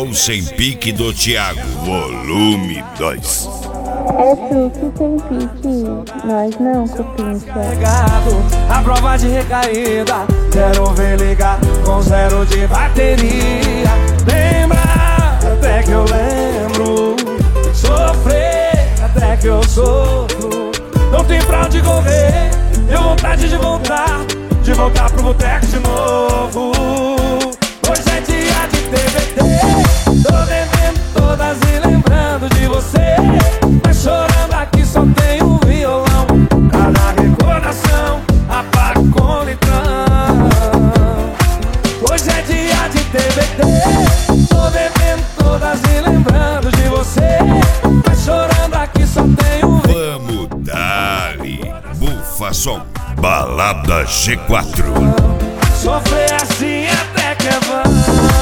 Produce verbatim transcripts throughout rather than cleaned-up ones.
Gol Sem Pique do Thiago, volume dois. É truque sem pique, nós não cupincha. A prova de recaída, zero V ligar com zero de bateria. Lembra até que eu lembro, sofrer até que eu sofro. Não tem pra onde correr, deu vontade de voltar, de voltar pro boteco de novo. Hoje é dia de T B T, tô devendo todas e lembrando de você. Mas chorando aqui só tem um violão, cada recordação apaga com litrão. Hoje é dia de T B T, tô devendo todas e lembrando de você. Mas chorando aqui só tem um violão. Vamos dar-lhe Bufa Som, Balada G quatro. Sofrer assim até que é vão.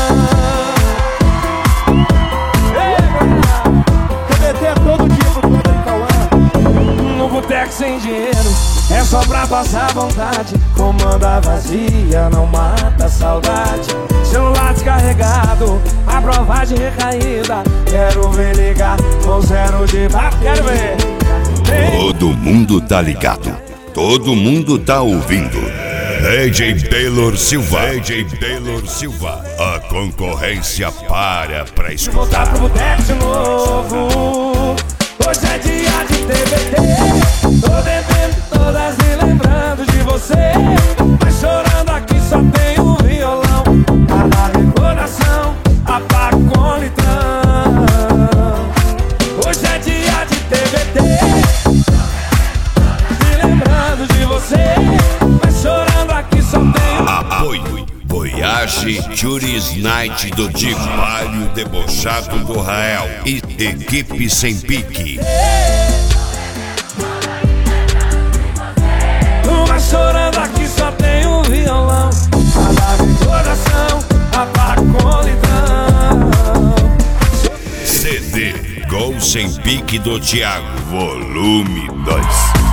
T B T é todo dia pro conta de Cauã. No boteco sem dinheiro, é só pra passar vontade. Comanda vazia, não mata a saudade. Celular descarregado, a prova de recaída. Quero ver ligar com zero de papo. Quero ver. Todo mundo tá ligado, todo mundo tá ouvindo. D J Taylor Silva, D J Taylor Silva, a concorrência para pra escutar. Voltar pro boteco de novo. Hoje é dia de T B T, tô devendo todas e lembrando de você. Mas chorando aqui só tem um violão, cada recordação apaga com litrão. Hoje é dia de T B T, e lembrando de você. Mas chorando aqui só tem um Apoio Voyage Juris Night do Digo, Palio Debochado do Rael e Equipe Sem Pique. Mas chorando aqui só tem um violão, cada recordação apaga com litrão. C D Gol Sem Pique do Thiago, volume dois.